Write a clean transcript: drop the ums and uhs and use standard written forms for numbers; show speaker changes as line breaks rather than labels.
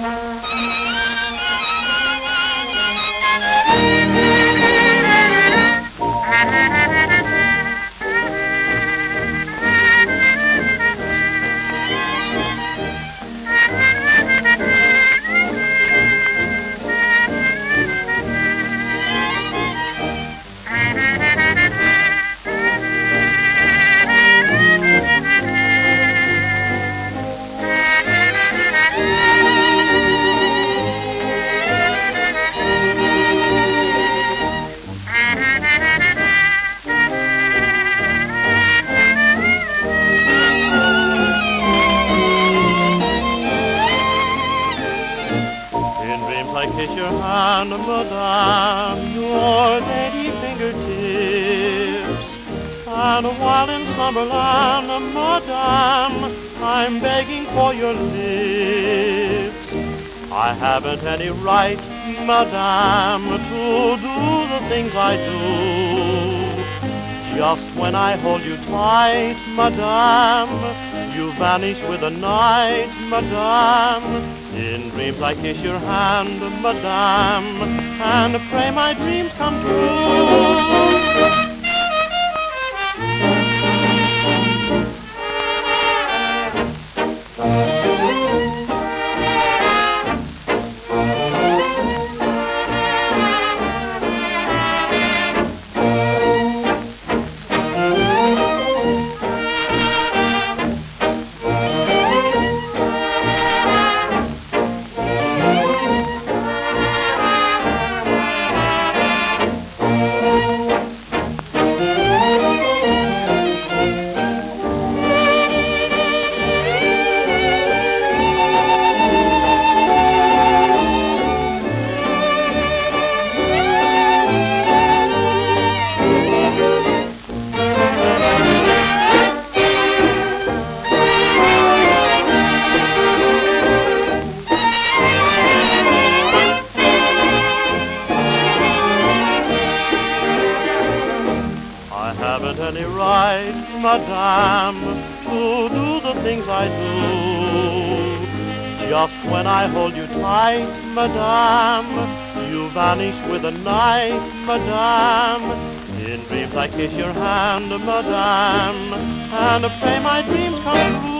I kiss your hand, madame, your lady fingertips. And while in slumberland, madame, I'm begging for your lips. I haven't any right, madame, to do the things I do. Just when I hold you tight, madame, you vanish with the night, madame. In dreams I kiss your hand, madame, and pray my dreams come true. I haven't any right, madame, to do the things I do. Just when I hold you tight, madame, you vanish with the night, madame. In dreams I kiss your hand, madame, and pray my dreams come true.